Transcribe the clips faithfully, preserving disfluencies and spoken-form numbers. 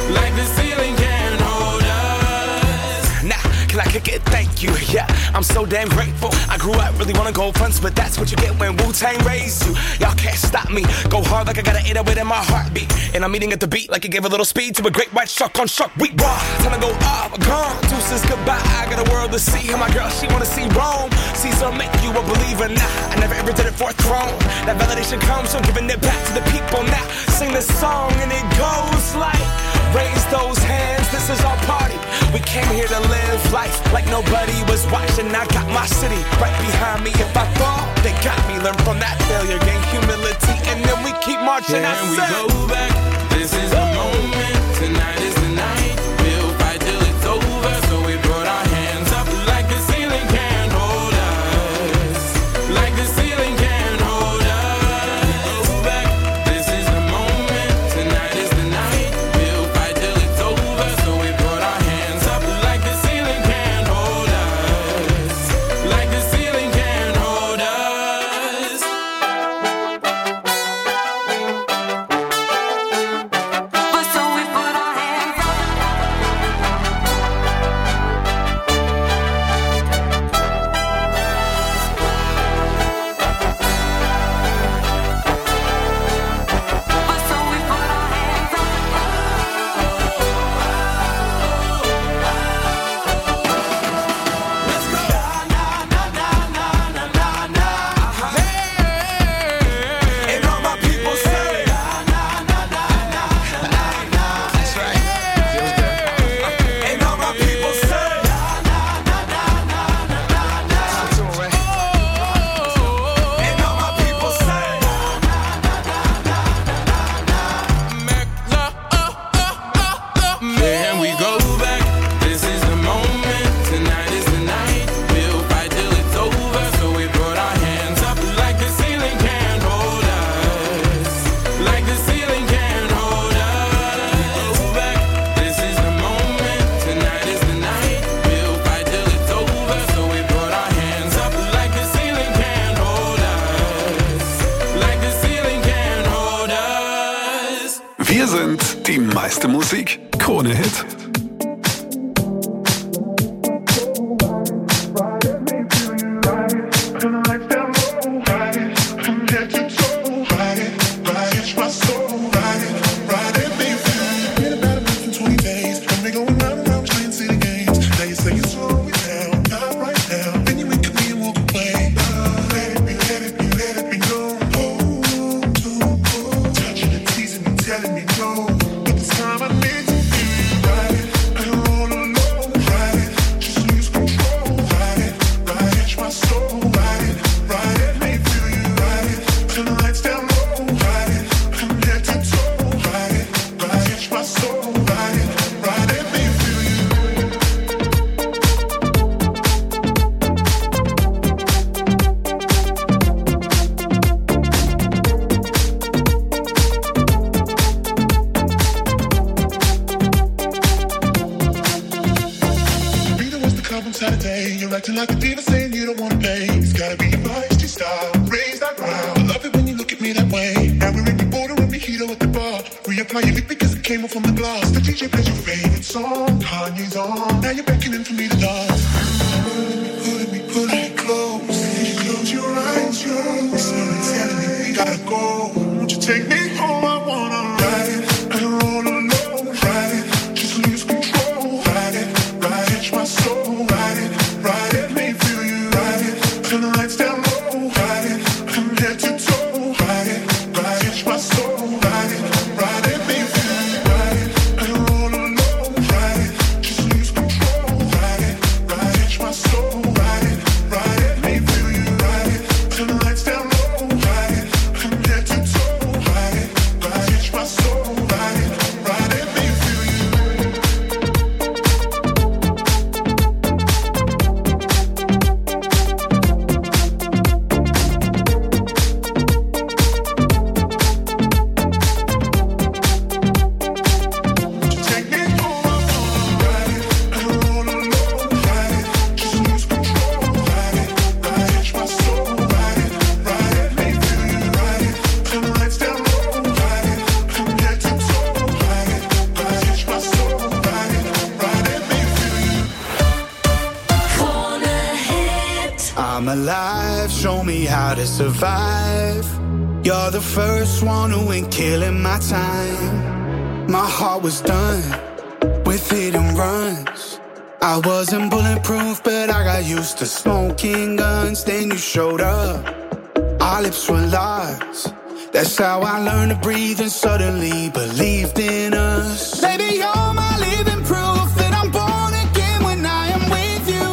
like the ceiling can't hold us. Nah, can I kick it? Thank you, yeah, I'm so damn grateful. I grew up really wanna go fronts, but that's what you get when Wu-Tang raised you. Y'all can't stop me, go hard like I got an eight oh eight in my heartbeat. And I'm eating at the beat like it gave a little speed to a great white shark on shark week. Raw, time to go up, gone, deuces goodbye. I got a world to see, and my girl, she wanna see Rome. Caesar make you a believer, nah, I never ever did it for a throne. That validation comes from giving it back to the people. Now, sing this song and it goes like, raise those hands, this is our party. We came here to live life like nobody was watching. I got my city right behind me. If I fall, they got me. Learn from that failure, gain humility, and then we keep marching. Can I we said, go back? This is the moment. Tonight is the night. We'll fight till it's over. So we put our hands up like the ceiling can't hold us. Like the ceiling can't hold us. Go back. This is the moment. Tonight is the night. We'll fight till it's over. So we put our hands up like the ceiling can't hold us. Like the ceiling can't hold us. But so we put our hands up. But so we put our hands up. let's go. Hey, and all my people say, that's right. Feels good. And all my people say, that's the tune, right? And all my people say, Can we go back? This is the moment. Tonight is the night. We'll fight till it's over. So we put our hands up like the ceiling can't hold us. Like the ceiling can't hold us. Go back. This is the moment. Tonight is the night. We'll fight till it's over. So we put our hands up like the ceiling can't hold us. Like the ceiling can't hold us. Wir sind die meiste Musik. Krone Hit. Telling me no, but this time I need to feel you right. I don't roll alone, ride it, just lose control, ride it, ride it, catch my soul, ride it, ride it, make me feel you, ride it, turn the lights down low, ride it, from head to toe, ride it, ride it, catch my soul, ride it, ride it, make me feel you. Saturday, you're acting like a diva, saying you don't wanna pay. It's gotta be your feisty style, raise that ground. I love it when you look at me that way. Now we're in the border and mojito at the bar. Reapply your lip because it came off from the glass. The D J plays your favorite song, Kanye's on. Now you're beckoning for me to dance. Pulling me, pulling me close. You close your eyes, you're slowly telling me we gotta go. Won't you take me home? I wanna ride it, I don't roll alone, ride it, just lose control, ride it, ride it, my soul, ride it, ride it, make me feel you, ride it, turn the lights down low, ride it, from head to toe, ride it, ride it, my soul, ride it, ride it, make me feel you, ride it, I don't roll alone, ride it, just lose control, ride it, ride it, my soul, ride it, ride it, make me feel you, ride it, turn the lights down low, ride it, from head to toe, ride I'm alive, show me how to survive. You're the first one who ain't killing my time. My heart was done with hit and runs. I wasn't bulletproof, but I got used to smoking guns. Then you showed up, our lips were locked. That's how I learned to breathe and suddenly believed in us. Baby, you're my living proof that I'm born again when I am with you.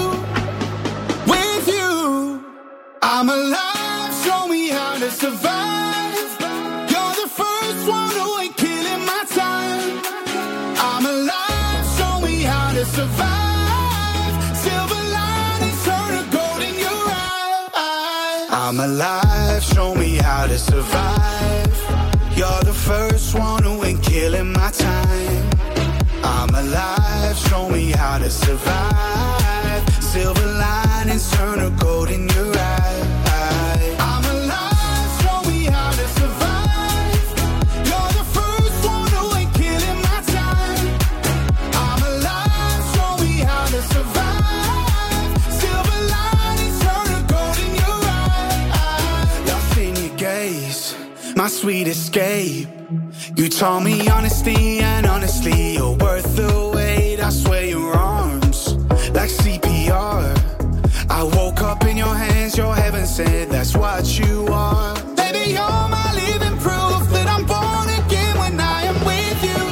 With you, I'm alive, show me how to survive. You're the first one who ain't killing my time. I'm alive, show me how to survive. Silver linings turn to gold in your eyes. I'm alive, show me how to survive. You're the first one who ain't killing my time. I'm alive, show me how to survive. Silver linings turn to gold in your eyes. I'm alive, show me how to survive. You're the first one who ain't killing my time. I'm alive, show me how to survive. Silver linings turn to gold in your eyes. Love in your gaze, my sweet escape. You taught me honesty, and honestly, you're worth the wait. I swear your arms, like C P R. I woke up in your hands, your heaven said that's what you are. Baby, you're my living proof that I'm born again when I am with you.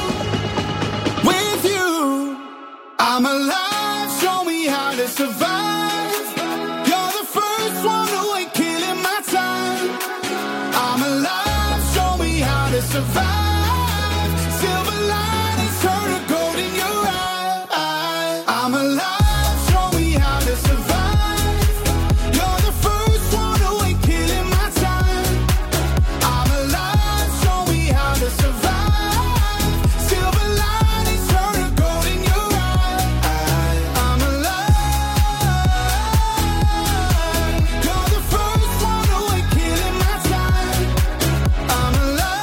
With you, I'm alive, show me how to survive. You're the first one who ain't killing my time. I'm alive, show me how to survive. Silver linings turn to gold in your eyes. I'm alive, show me how to survive. You're the first one who ain't killing my time. I'm alive, show me how to survive. Silver linings turn to gold in your eyes. I'm alive. You're the first one who ain't killing my time. I'm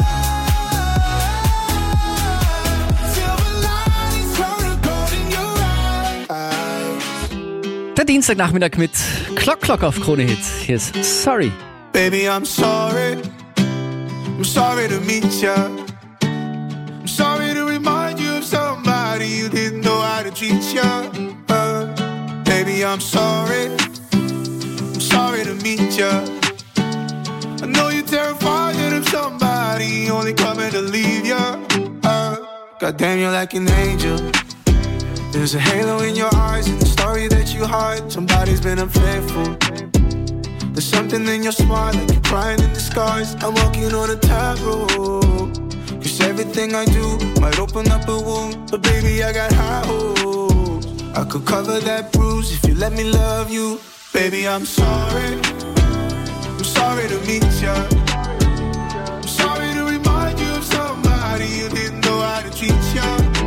Der Dienstagnachmittag mit Clock Clock auf Krone Hits. Hier ist Sorry. Baby, I'm sorry. I'm sorry to meet ya. I'm sorry to remind you of somebody you didn't know how to treat ya. Uh, baby, I'm sorry. I'm sorry to meet ya. I know you're terrified of somebody only coming to leave ya. Uh, goddamn, you're like an angel. There's a halo in your eyes and the story that you hide. Somebody's been unfaithful. There's something in your smile like you're crying in the skies. I'm walking on a tightrope. Cause everything I do might open up a wound. But baby, I got high hopes. I could cover that bruise if you let me love you. Baby, I'm sorry. I'm sorry to meet ya. I'm sorry to remind you of somebody you didn't know how to treat ya.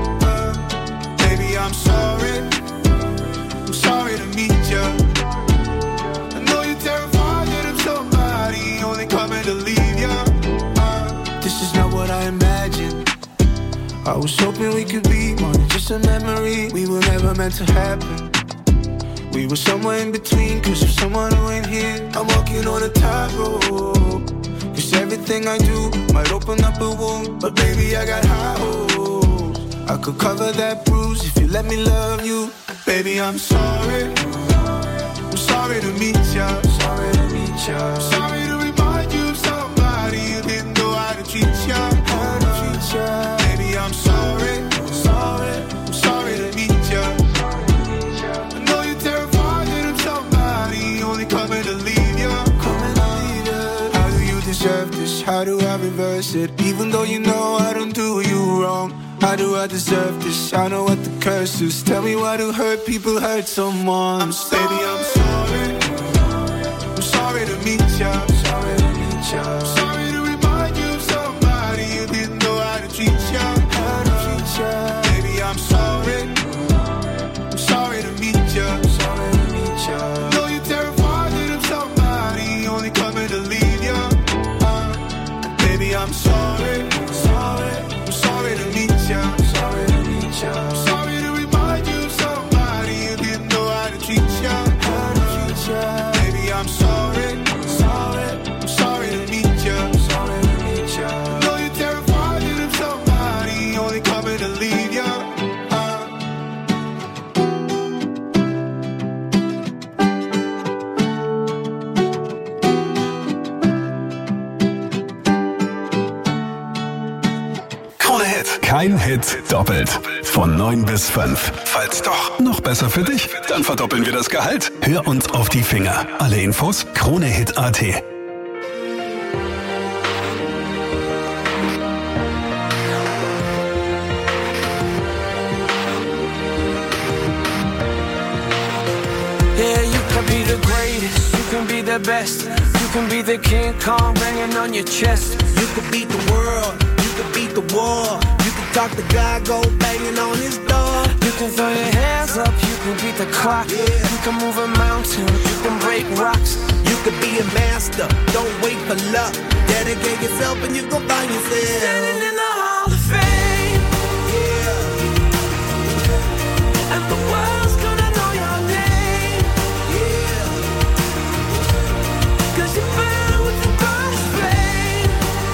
I'm sorry, I'm sorry to meet ya. I know you're terrified of somebody only coming to leave ya. uh, This is not what I imagined. I was hoping we could be more than just a memory. We were never meant to happen. We were somewhere in between, cause of someone who ain't here. I'm walking on a tightrope. Cause everything I do might open up a wound. But baby, I got high hopes. I could cover that bruise if you let me love you. Baby, I'm sorry. I'm sorry to meet ya. Sorry to meet ya. Sorry to remind you of somebody you didn't know how to treat ya. How to treat ya. Baby, I'm sorry. Sorry. I'm sorry to meet ya. I know you're terrified of somebody only coming to leave ya. Coming to leave ya. How do you deserve this? How do I reverse it? Even though you know I don't do you wrong. How do I deserve this? I know what the curse is. Tell me why do hurt people hurt someone? I'm sorry. Baby, I'm sorry. I'm sorry to meet ya. Sorry to meet ya. Sorry to remind you of somebody you didn't know how to treat ya. How to treat ya. Baby, I'm sorry. I'm sorry to meet ya. Sorry to meet ya. I know you're terrified of somebody only coming to leave ya. Uh, baby, I'm sorry. Sorry. I'm sorry to meet ya. Sorry to meet ya. Sorry to remind you of somebody you didn't know how to treat ya. How to treat ya. Baby, I'm sorry. me to leave ya. Uh. Krone Hit. Kein Hit doppelt. Von neun bis fünf. Falls doch, noch besser für dich. Dann verdoppeln wir das Gehalt. Hör uns auf die Finger. Alle Infos kronehit punkt at. Yeah, you can be the greatest, you can be the best. You can be the King Kong banging on your chest. You can beat the world, you can beat the war. You can talk to God, go banging on his door. You can throw your hands up, you can beat the clock. Yeah. You can move a mountain, you can break rocks. You can be a master, don't wait for luck. Dedicate yourself and you gon' find yourself Standing in the Hall of Fame. Yeah. And the world's gonna know your name. Yeah. Cause you burn with the cross flame.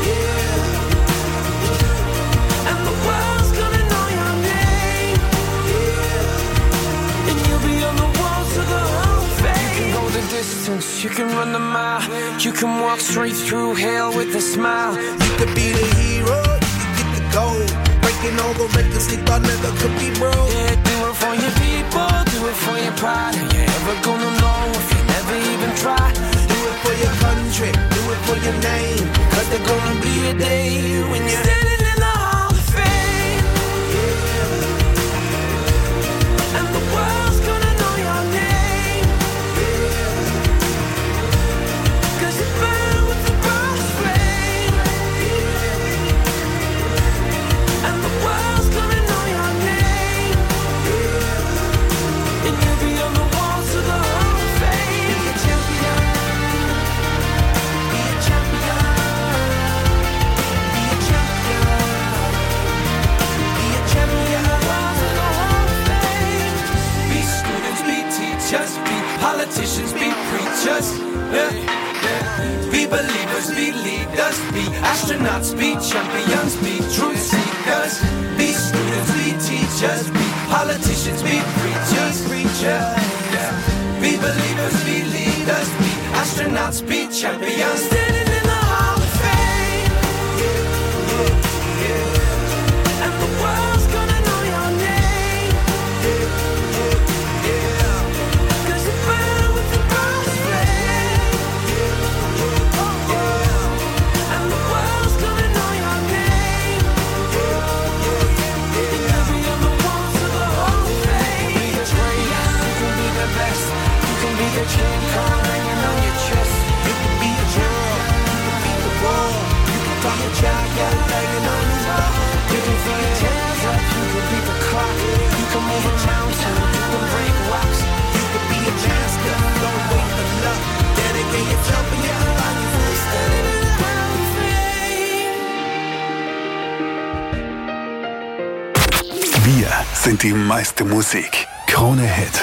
Yeah. And the world's gonna know your name. Yeah. And you'll be on the wall to the Hall of Fame. You can go the distance, you can run the mile. You can walk straight through hell with a smile. You could be the hero, you can get the gold. Breaking all the records they thought never could be broke. Yeah, do it for your people, do it for your pride. Are you ever gonna know if you never even try? Do it for your country, do it for your name. Cause there's gonna be a day when you're standing in the Hall of Fame. Yeah. And the world's gonna know your name. Cause you burn with the cross flame. And the world's gonna know your name. And you'll be on the walls of the Hall of Fame. Be a champion. Be a champion. Be a champion. Be a champion. Walls of the Hall of Fame. Be students, be teachers, be politicians, be preachers. Yeah, yeah. Be believers, be leaders, be astronauts, be champions, be truth seekers. Be students, be teachers, be politicians, be preachers, preachers. Yeah. Be believers, be leaders, be astronauts, be champions. Standing in the Hall of Fame. Yeah, yeah, yeah. And the world's gonna know your name. Yeah, yeah, yeah. Cause you burn with the cross flame. Yeah, yeah. And the world's gonna know your name. Yeah, yeah. And you'll be on the walls of the Hall of Fame. You can be the greatest, you can be the best. You can be the King Kong hanging on your chest. You can be a hero, you can beat the war. You can talk to God, go banging on his door. You can throw your hands up, you can beat the clock. You can move a mountain, you can break rocks. You can be a master, don't wait for luck. Dedicate yourself and you can find yourself Standing in the Hall of Fame. Wir sind die meiste Musik. Krone Hit.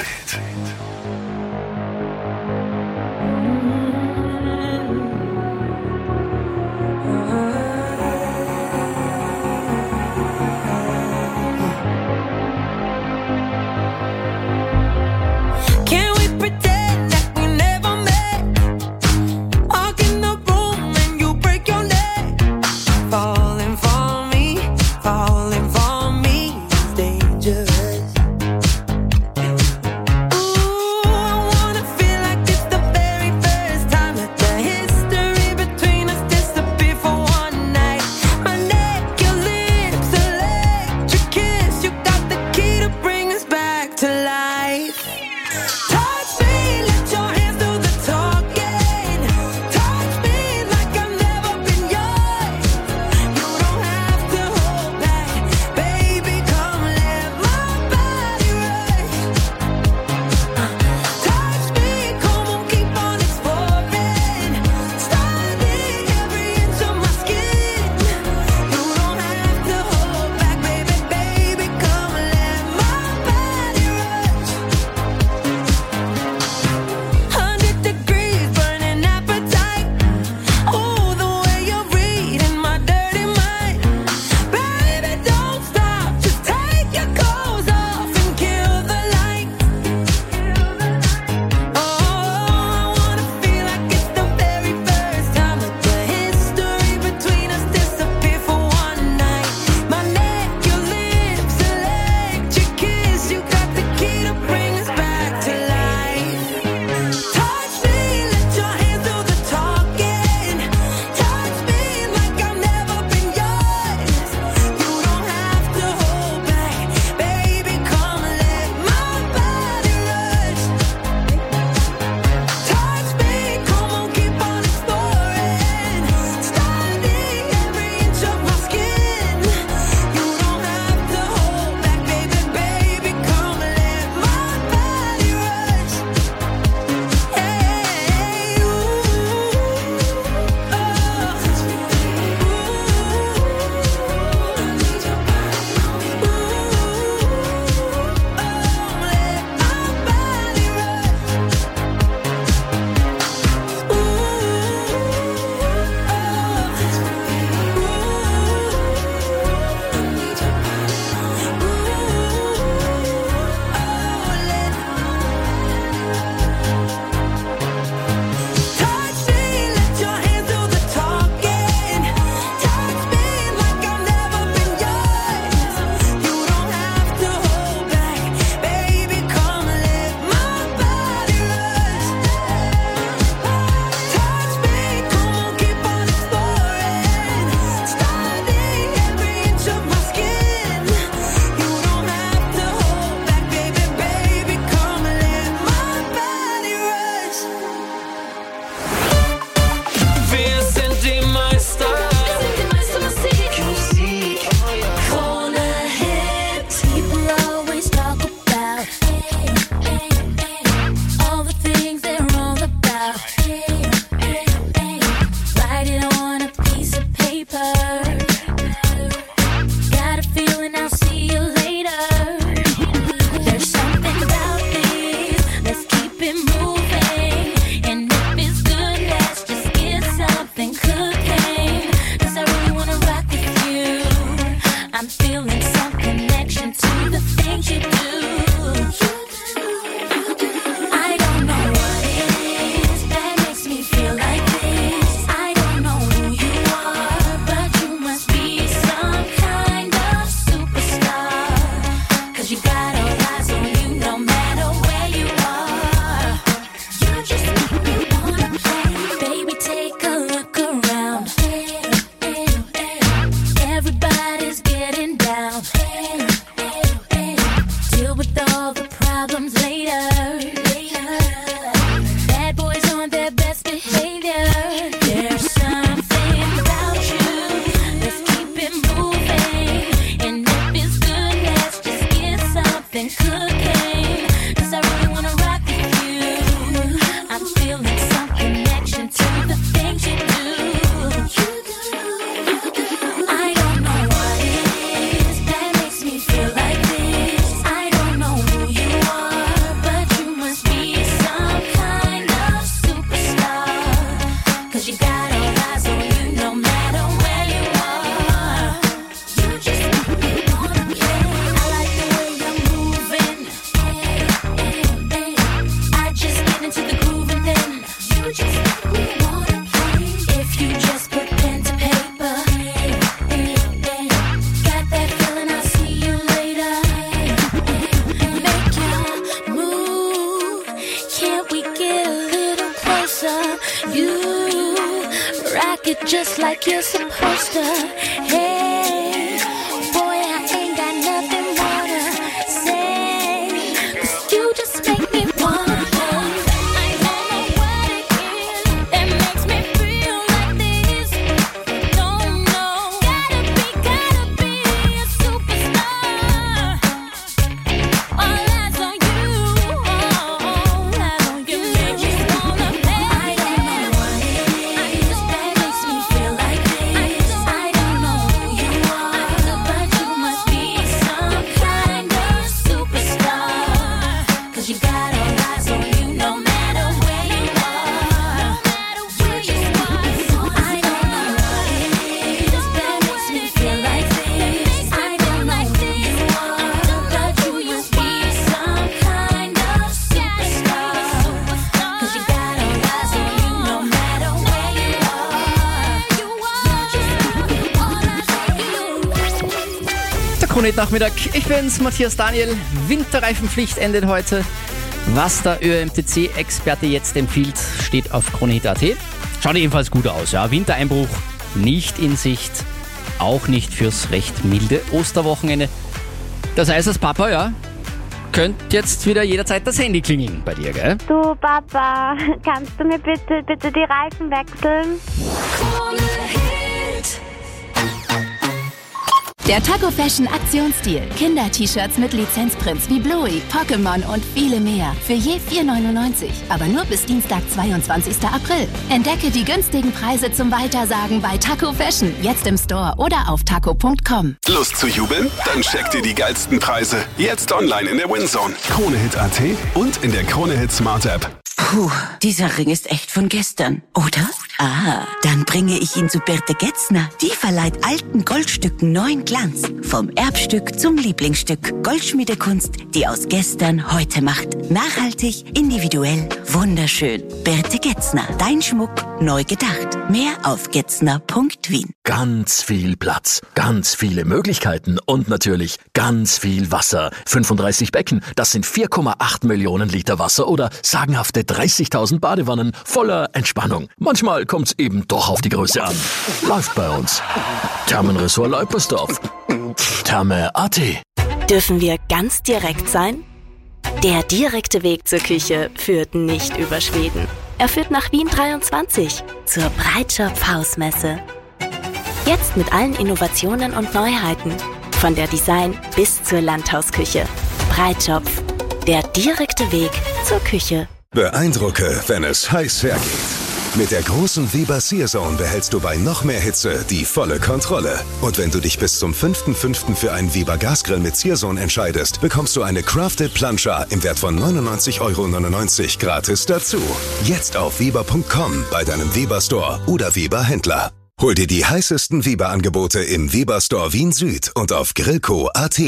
Can we pretend that we never met? Walk in the room and you break your neck. Falling for me, falling for me is dangerous. Ooh, problems later. Bad boys on their best behavior. There's something about you. Let's keep it moving. And if it's good, let's just get something cooking. 'Cause I really wanna rock with you. I'm feeling some connection to the things you do. I don't know what it is that makes me feel like this. I don't know who you are, but you must be some kind of superstar. 'Cause you got all eyes on you no matter where you are. You just make me wanna play. I like the way you're moving. I just get into the groove and then you just make me wanna play. If you just put pen to paper, got that feeling, I'll see you later. Make your move. Can't we get a little closer? You rock it just like you're supposed to. Hey, boy, I ain't got nothing more to say. 'Cause you just make me wanna play. I don't know what it is that makes me feel like this. Don't know. Gotta be, gotta be a superstar. All eyes on you. All eyes on you. You just wanna play. I don't know what it is that makes me feel like this. I don't know who you are, but you must be some kind of superstar. 'Cause you got all eyes on you no matter where you are. You just want some. I don't know what it is that makes me feel like this. I don't know who you are, but you must be some kind of superstar. 'Cause you got all eyes on you no matter where you are. You just want all eyes on you. Der Krone-Nachmittag. Ich bin's, Matthias Daniel. Winterreifenpflicht endet heute. Was der ÖMTC M T C-Experte jetzt empfiehlt, steht auf kronehit punkt at. Schaut jedenfalls gut aus. Ja. Wintereinbruch nicht in Sicht. Auch nicht fürs recht milde Osterwochenende. Das heißt, als Papa, ja, könnte jetzt wieder jederzeit das Handy klingeln bei dir, gell? Du Papa, kannst du mir bitte, bitte die Reifen wechseln? Der Taco Fashion Aktionsdeal. Kinder-T-Shirts mit Lizenzprints wie Bluey, Pokémon und viele mehr. Für je vier neunundneunzig. Aber nur bis Dienstag, zweiundzwanzigsten April. Entdecke die günstigen Preise zum Weitersagen bei Taco Fashion. Jetzt im Store oder auf taco punkt com. Lust zu jubeln? Dann check dir die geilsten Preise. Jetzt online in der WinZone. kronehit punkt at und in der Kronehit Smart App. Puh, dieser Ring ist echt von gestern, oder? Ah, dann bringe ich ihn zu Berthe Getzner. Die verleiht alten Goldstücken neuen Glanz. Vom Erbstück zum Lieblingsstück. Goldschmiedekunst, die aus gestern heute macht. Nachhaltig, individuell, wunderschön. Berthe Getzner, dein Schmuck neu gedacht. Mehr auf getzner punkt wien. Ganz viel Platz, ganz viele Möglichkeiten und natürlich ganz viel Wasser. fünfunddreißig Becken, das sind vier Komma acht Millionen Liter Wasser oder sagenhafte dreißigtausend Badewannen voller Entspannung. Manchmal kommt's eben doch auf die Größe an. Läuft bei uns. Thermenressort Leipersdorf. Therme punkt at. Dürfen wir ganz direkt sein? Der direkte Weg zur Küche führt nicht über Schweden. Er führt nach Wien dreiundzwanzig, zur Breitschopf Hausmesse. Jetzt mit allen Innovationen und Neuheiten. Von der Design bis zur Landhausküche. Breitschopf, der direkte Weg zur Küche. Beeindrucke, wenn es heiß hergeht. Mit der großen Weber Searzone behältst du bei noch mehr Hitze die volle Kontrolle. Und wenn du dich bis zum fünften fünften für einen Weber Gasgrill mit Searzone entscheidest, bekommst du eine Crafted Plancha im Wert von neunundneunzig Euro neunundneunzig gratis dazu. Jetzt auf weber punkt com bei deinem Weber Store oder Weber Händler. Hol dir die heißesten Weber-Angebote im Weber Store Wien Süd und auf grillco punkt at.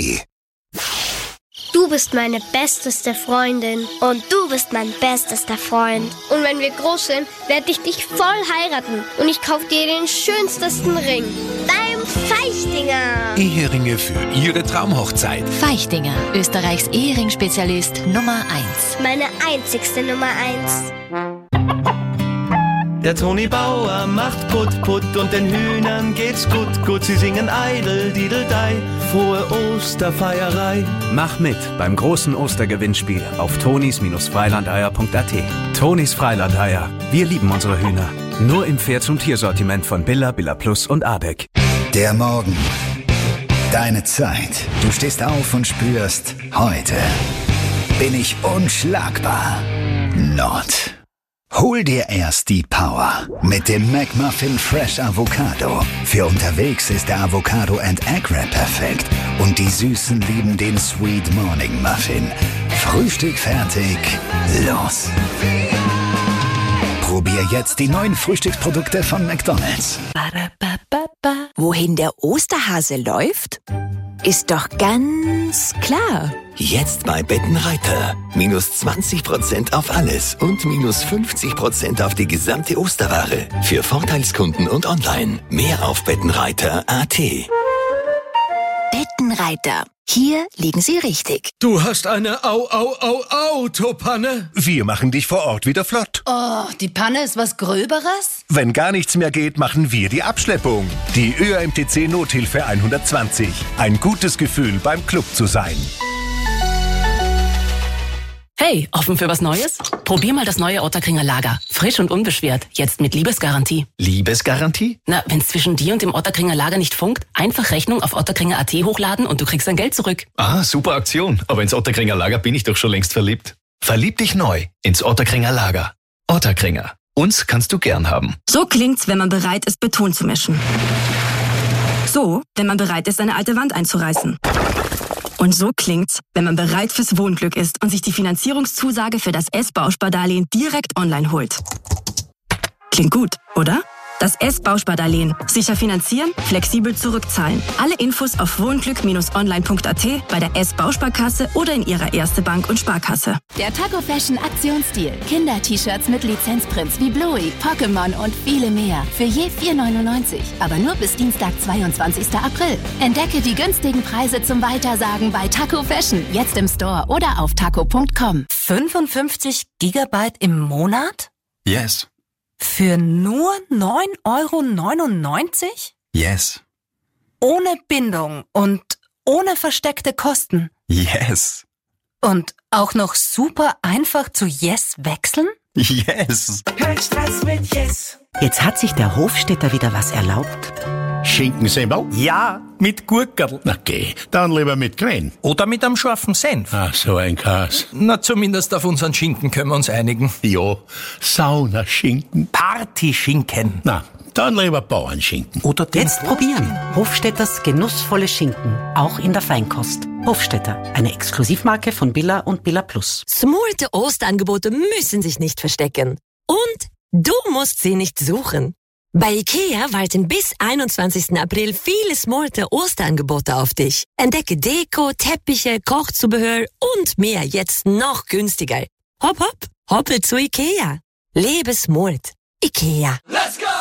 Du bist meine besteste Freundin. Und du bist mein bestester Freund. Und wenn wir groß sind, werde ich dich voll heiraten. Und ich kaufe dir den schönsten Ring. Beim Feichtinger. Eheringe für Ihre Traumhochzeit. Feichtinger, Österreichs Ehering-Spezialist Nummer eins. Meine einzigste Nummer eins. Der Toni Bauer macht Putt, Putt und den Hühnern geht's gut, gut. Sie singen Eidel, Dideldei, frohe Osterfeierei. Mach mit beim großen Ostergewinnspiel auf tonis Freilandeier punkt a t. Tonis Freilandeier. Wir lieben unsere Hühner. Nur im Pferd- und Tiersortiment von Billa, Billa Plus und Abeck. Der Morgen. Deine Zeit. Du stehst auf und spürst, heute bin ich unschlagbar. Not. Hol dir erst die Power mit dem McMuffin Fresh Avocado. Für unterwegs ist der Avocado and Egg Wrap perfekt. Und die Süßen lieben den Sweet Morning Muffin. Frühstück fertig. Los. Probier jetzt die neuen Frühstücksprodukte von McDonald's. Wohin der Osterhase läuft, ist doch ganz klar. Jetzt bei Bettenreiter. Minus zwanzig Prozent auf alles und minus fünfzig Prozent auf die gesamte Osterware. Für Vorteilskunden und online. Mehr auf bettenreiter punkt a t. Bettenreiter. Hier liegen Sie richtig. Du hast eine Au, Au, Au, Autopanne. Wir machen dich vor Ort wieder flott. Oh, die Panne ist was Gröberes? Wenn gar nichts mehr geht, machen wir die Abschleppung. Die Ö A M T C Nothilfe hundertzwanzig. Ein gutes Gefühl, beim Club zu sein. Hey, offen für was Neues? Probier mal das neue Ottakringer Lager. Frisch und unbeschwert. Jetzt mit Liebesgarantie. Liebesgarantie? Na, wenn's zwischen dir und dem Ottakringer Lager nicht funkt, einfach Rechnung auf ottakringer punkt a t hochladen und du kriegst dein Geld zurück. Ah, super Aktion. Aber ins Ottakringer Lager bin ich doch schon längst verliebt. Verlieb dich neu ins Ottakringer Lager. Ottakringer. Uns kannst du gern haben. So klingt's, wenn man bereit ist, Beton zu mischen. So, wenn man bereit ist, eine alte Wand einzureißen. Und so klingt's, wenn man bereit fürs Wohnglück ist und sich die Finanzierungszusage für das S-Bauspardarlehen direkt online holt. Klingt gut, oder? Das S-Bauspardarlehen. Sicher finanzieren, flexibel zurückzahlen. Alle Infos auf wohnglück online punkt a t, bei der S-Bausparkasse oder in Ihrer Erste Bank und Sparkasse. Der Taco Fashion Aktionsstil. Kinder-T-Shirts mit Lizenzprints wie Bluey, Pokémon und viele mehr. Für je vier neunundneunzig. Aber nur bis Dienstag, zweiundzwanzigsten April. Entdecke die günstigen Preise zum Weitersagen bei Taco Fashion. Jetzt im Store oder auf taco punkt com. fünfundfünfzig Gigabyte im Monat? Yes. Für nur neun Euro neunundneunzig? Yes. Ohne Bindung und ohne versteckte Kosten. Yes. Und auch noch super einfach zu Yes wechseln? Yes. Kein Stress mit Yes. Jetzt hat sich der Hofstädter wieder was erlaubt. Schinkensemmel? Ja, mit Gurkerl. Na geh, dann lieber mit Krähen. Oder mit einem scharfen Senf. Ach, so ein Kas. Na, zumindest auf unseren Schinken können wir uns einigen. Ja, Saunaschinken. Partyschinken. Na, dann lieber Bauernschinken. Oder den Jetzt probieren. Hofstädters genussvolle Schinken. Auch in der Feinkost. Hofstädter, eine Exklusivmarke von Billa und Billa Plus. Smulte Osterangebote müssen sich nicht verstecken. Und du musst sie nicht suchen. Bei IKEA warten bis einundzwanzigsten April viele smulte Osterangebote auf dich. Entdecke Deko, Teppiche, Kochzubehör und mehr jetzt noch günstiger. Hopp, hopp, hoppe zu IKEA. Lebe smult. IKEA. Let's go!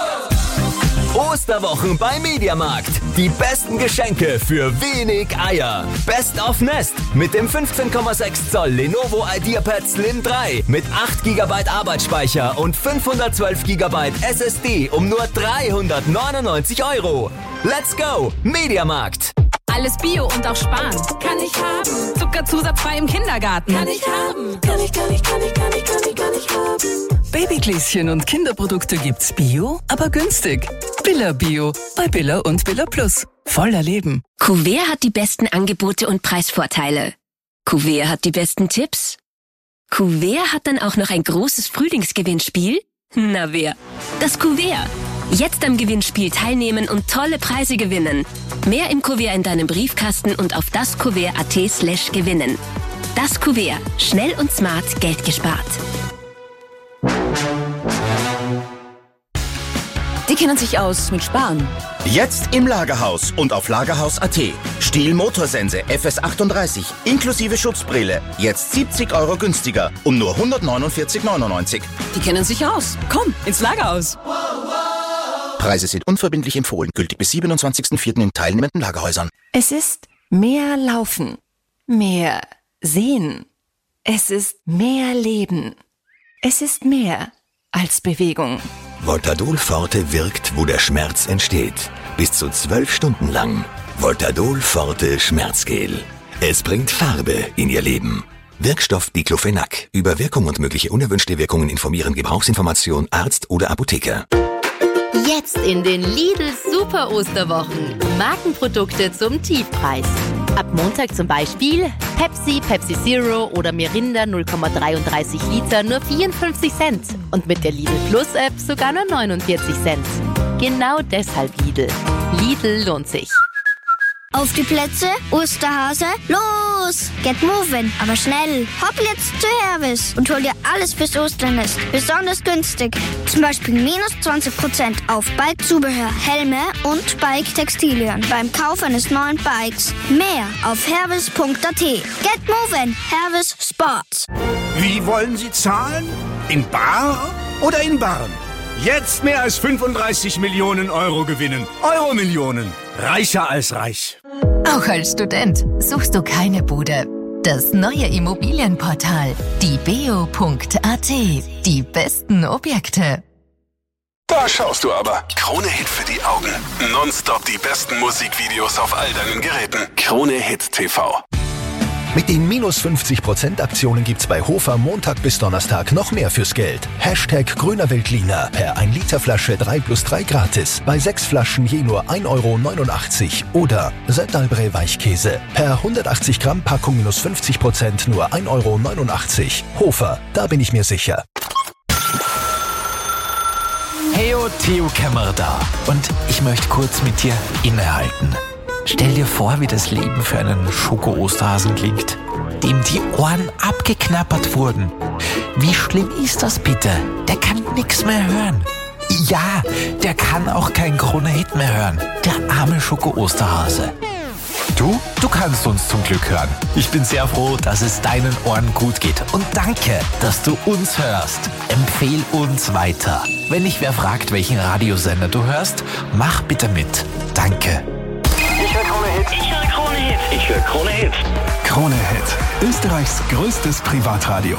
Osterwochen bei Mediamarkt. Die besten Geschenke für wenig Eier. Best of Nest mit dem fünfzehn Komma sechs Zoll Lenovo IdeaPad Slim drei mit acht Gigabyte Arbeitsspeicher und fünfhundertzwölf Gigabyte S S D um nur dreihundertneunundneunzig Euro. Let's go! Mediamarkt. Alles Bio und auch sparen. Kann ich haben. Zuckerzusatzfrei im Kindergarten. Kann ich haben. Kann ich, kann ich, kann ich, kann ich, kann ich, kann ich haben. Babygläschen und Kinderprodukte gibt's Bio, aber günstig. Billa Bio bei Billa und Billa Plus. Voller Leben. Kuvert hat die besten Angebote und Preisvorteile. Kuvert hat die besten Tipps. Kuvert hat dann auch noch ein großes Frühlingsgewinnspiel. Na wer? Das Kuvert. Jetzt am Gewinnspiel teilnehmen und tolle Preise gewinnen. Mehr im Kuvert in deinem Briefkasten und auf daskuvert punkt at slash gewinnen. Das Kuvert. Schnell und smart Geld gespart. Die kennen sich aus mit Sparen. Jetzt im Lagerhaus und auf lagerhaus punkt at. Stihl Motorsense F S achtunddreißig inklusive Schutzbrille. Jetzt siebzig Euro günstiger um nur hundertneunundvierzig neunundneunzig. Die kennen sich aus. Komm, ins Lagerhaus. Preise sind unverbindlich empfohlen. Gültig bis siebenundzwanzigsten vierten in teilnehmenden Lagerhäusern. Es ist mehr Laufen, mehr Sehen. Es ist mehr Leben. Es ist mehr als Bewegung. Voltadol Forte wirkt, wo der Schmerz entsteht. Bis zu zwölf Stunden lang. Voltadol Forte Schmerzgel. Es bringt Farbe in Ihr Leben. Wirkstoff Diclofenac. Über Wirkung und mögliche unerwünschte Wirkungen informieren Gebrauchsinformation Arzt oder Apotheker. Jetzt in den Lidl Super Osterwochen. Markenprodukte zum Tiefpreis. Ab Montag zum Beispiel Pepsi, Pepsi Zero oder Mirinda null Komma dreiunddreißig Liter nur vierundfünfzig Cent. Und mit der Lidl Plus App sogar nur neunundvierzig Cent. Genau deshalb Lidl. Lidl lohnt sich. Auf die Plätze, Osterhase, los! Get moving, aber schnell. Hopp jetzt zu Hervis und hol dir alles fürs Osternest. Besonders günstig. Zum Beispiel minus zwanzig Prozent auf Bike-Zubehör, Helme und Bike-Textilien beim Kauf eines neuen Bikes. Mehr auf hervis punkt a t. Get moving, Hervis Sports. Wie wollen Sie zahlen? In bar oder in Barren? Jetzt mehr als fünfunddreißig Millionen Euro gewinnen. Euro-Millionen. Reicher als reich. Auch als Student suchst du keine Bude. Das neue Immobilienportal, die beo punkt a t. Die besten Objekte. Da schaust du aber. Krone Hit für die Augen. Nonstop die besten Musikvideos auf all deinen Geräten. Krone Hit T V. Mit den minus fünfzig Prozent Aktionen gibt's bei Hofer Montag bis Donnerstag noch mehr fürs Geld. Hashtag grüner Veltliner. Per ein Liter Flasche drei plus drei gratis. Bei sechs Flaschen je nur ein Euro neunundachtzig. Oder Söttalbrä Weichkäse. Per hundertachtzig Gramm Packung minus fünfzig Prozent nur ein Euro neunundachtzig. Hofer, da bin ich mir sicher. Heyo, Theo Kämmerer da. Und ich möchte kurz mit dir innehalten. Stell dir vor, wie das Leben für einen Schoko-Osterhasen klingt, dem die Ohren abgeknappert wurden. Wie schlimm ist das bitte? Der kann nix mehr hören. Ja, der kann auch kein Krone-Hit mehr hören. Der arme Schoko-Osterhase. Du, du kannst uns zum Glück hören. Ich bin sehr froh, dass es deinen Ohren gut geht. Und danke, dass du uns hörst. Empfehl uns weiter. Wenn dich wer fragt, welchen Radiosender du hörst, mach bitte mit. Danke. Ich höre Krone Hit. Ich höre Krone Hit. Ich höre Krone Hit. Krone Hit. Österreichs größtes Privatradio.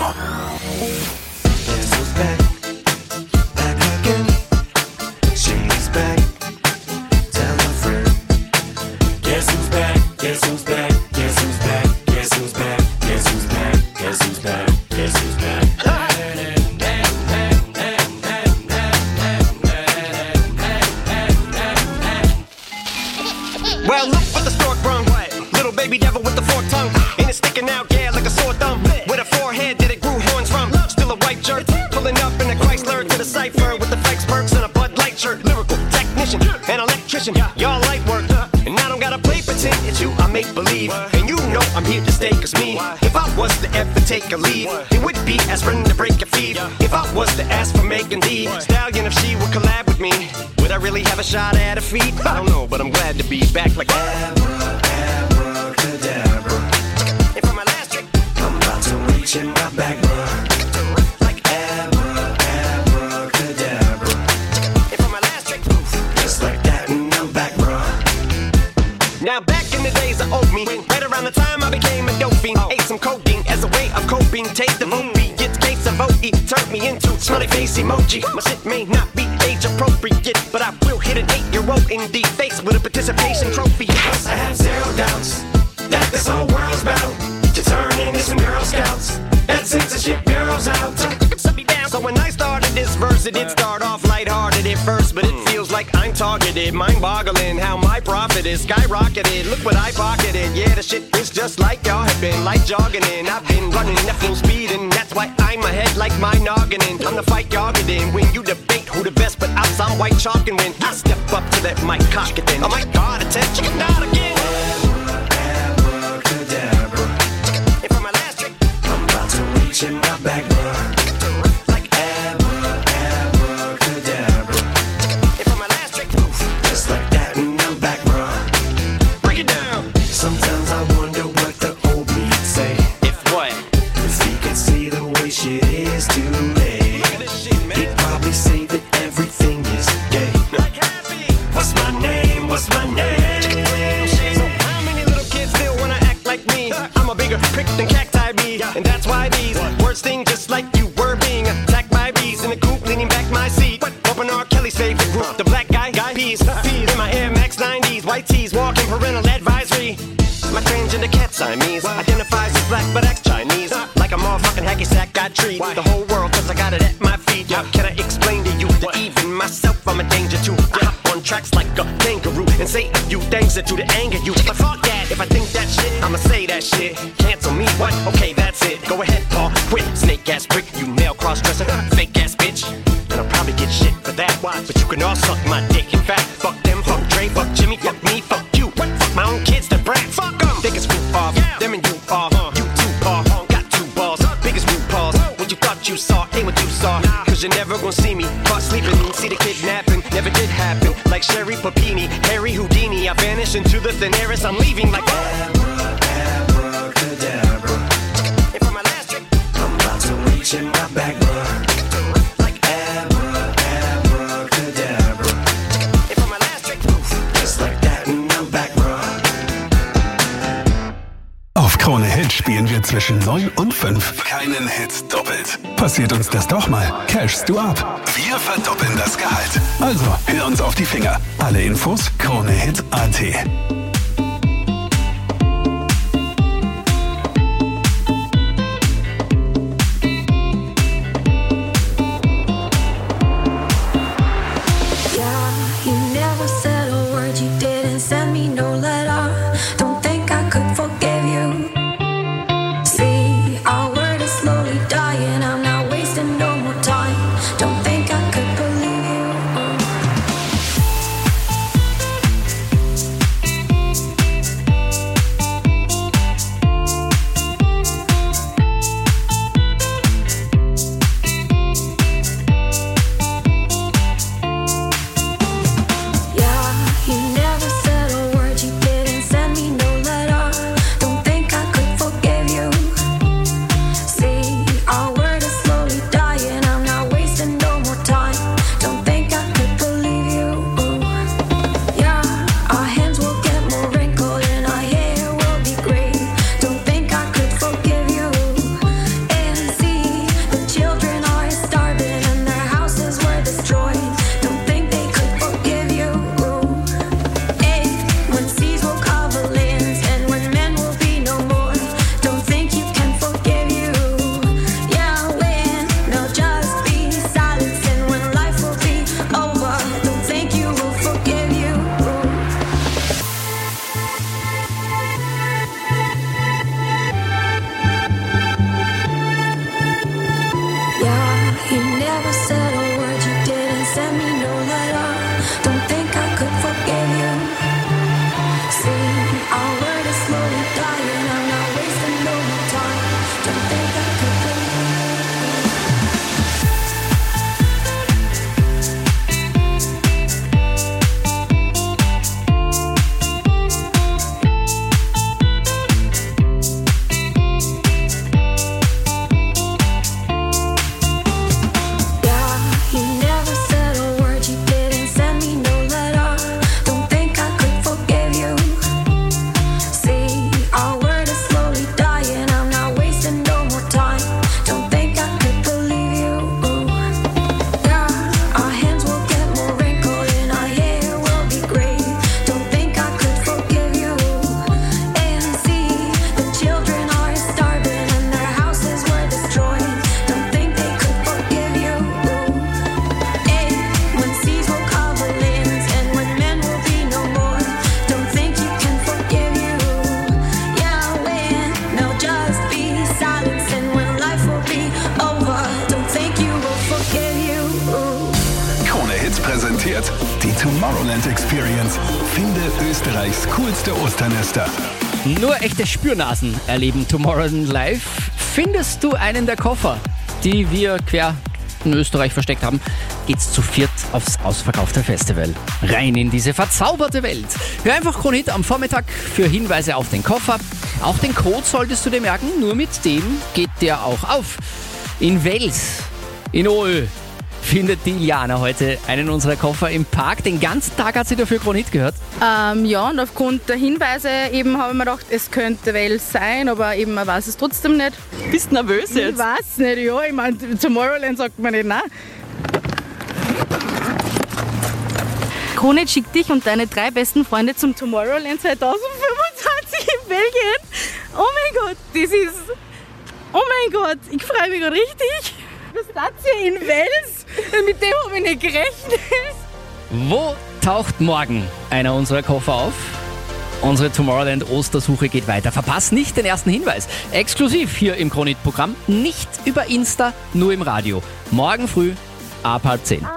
Well, look what the stork brung. Little baby devil with the forked tongue. And it's sticking out, yeah, like a sore thumb. With a forehead that it grew horns from. Still a white jerk. Pulling up in a Chrysler to the cipher with the Fikes perks and a Bud Light shirt. Lyrical technician, an electrician. Y'all light work. And I don't gotta play pretend. It's you I make believe. And you know I'm here to stay, cause me. If I was to ever take a leave, it would be aspirin to break your feet. If I was to ask for Megan D Stallion, if she would collab with me, would I really have a shot at her feet? I don't know, but I'm glad to be back like Abra, abracadabra. And for my last trick, I'm about to reach in my back, bruh. Like Abra, abracadabra. And for my last trick, just like that, and I'm back, bruh. Now back in the days of old me, right around the time I became a dope fiend, ate some codeine as a way of coping. Take the vote beat, get case of O E, turned me into smiley face emoji. My shit may not be age appropriate, but I will hit an eight-year-old in the face with a participation trophy. Yes, I have zero doubts that this whole world's bound to turn into some Girl Scouts and censorship bureaus out. So when I started this verse, it did start off lighthearted at first, but it feels like I'm targeted, mind-boggling how my profit is skyrocketed. Look what I pocketed, yeah, the shit is just like y'all have been, like jogging in. I've been running at full speed, and that's why I'm ahead like my noggin in. I'm the fight y'all get in when you debate who the best, but I'm some white chalk, and when I step up to that mic, cock it then. Oh my God, attention, chicken out again. Abracadabra. And for my last trick, I'm about to reach in my back, bruh. Sometimes I wonder what the old me'd say. If what? If he could see the way shit is today, he'd probably say that everything is gay. What's my name? What's my name? So how many little kids still wanna act like me? I'm a bigger prick than cacti bee, and that's why these words sting just like you were being attacked by bees in the coop, leaning back my seat. Open our Siamese. Identifies as black but acts Chinese. Like a motherfucking hacky sack, got treat the whole world cause I got it at my feet. How can I explain to you that even myself I'm a danger to? I hop on tracks like a kangaroo and say a few things that do to anger you. But fuck that, if I think that shit, I'ma say that shit. Cancel me, what? Okay, that's it. Go ahead, Paul, quit. Snake ass prick, you male cross-dresser, fake ass bitch. And I'll probably get shit for that. Why? But you can all suck my dick. In fact, fuck them, fuck Dre, fuck Jimmy, fuck me, fuck you. Fuck my own kids, the brats. Fuck them. Biggest roof off, yeah. Them and you off. Uh, you two paw, got two balls. Biggest root paws. What you thought you saw ain't what you saw. Cause you're never gonna see me caught sleeping. See the kidnapping, never did happen. Like Sherry Papini, Harry Houdini. I vanish into the thin air as I'm leaving like Abra, abracadabra. And for my last trick, I'm about to reach in my back, bro. Like Abra, abracadabra. And for my last trick, just like that and I'm back, bro. Auf Krone Hit spielen wir zwischen neun und fünf. Keinen Hit doppelt. Passiert uns das doch mal. Cashst du ab. Wir verdoppeln das Gehalt. Also, hör uns auf die Finger. Alle Infos kronehit punkt at. präsentiert die Tomorrowland Experience. Finde Österreichs coolste Osternester. Nur echte Spürnasen erleben Tomorrowland live. Findest du einen der Koffer, die wir quer in Österreich versteckt haben, geht's zu viert aufs ausverkaufte Festival. Rein in diese verzauberte Welt. Hör einfach Krone Hit am Vormittag für Hinweise auf den Koffer. Auch den Code solltest du dir merken, nur mit dem geht der auch auf. In Wels, in OÖ, findet die Iliana heute einen unserer Koffer im Park. Den ganzen Tag hat sie dafür Krone Hit gehört. Ähm, ja, und aufgrund der Hinweise eben habe ich mir gedacht, es könnte Wels sein, aber eben man weiß es trotzdem nicht. Bist du nervös jetzt? Ich weiß nicht, ja. Ich meine, Tomorrowland sagt man nicht nein. Krone Hit schickt dich und deine drei besten Freunde zum Tomorrowland zwanzig fünfundzwanzig in Belgien. Oh mein Gott, das ist... Oh mein Gott, ich freue mich richtig. Pistazie in Wels, mit dem habe ich nicht gerechnet. Wo taucht morgen einer unserer Koffer auf? Unsere Tomorrowland-Ostersuche geht weiter. Verpasst nicht den ersten Hinweis. Exklusiv hier im Kronit-Programm. Nicht über Insta, nur im Radio. Morgen früh ab halb zehn.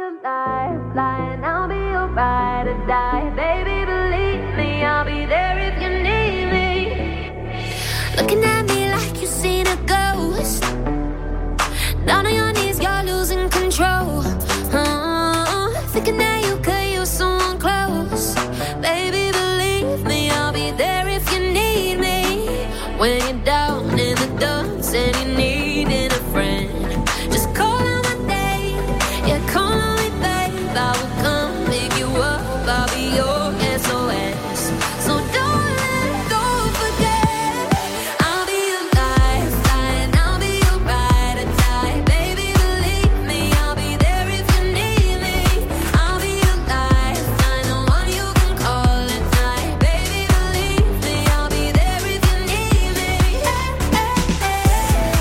Looking at me like you've seen a ghost. Down on your knees, you're losing control. Uh, thinking that you could use someone close. Baby, believe me, I'll be there if you need me. When you're down in the dumps and you're needing a friend, just call on my name. Yeah, call on me, babe. I will come pick you up. I'll be your S O S. So don't let go, forget. I'll be your lifeline. I'll be your ride or die. Baby, believe me, I'll be there if you need me. I'll be your lifeline, the one you can call at night. Baby, believe me, I'll be there if you need me. Hey, hey, hey.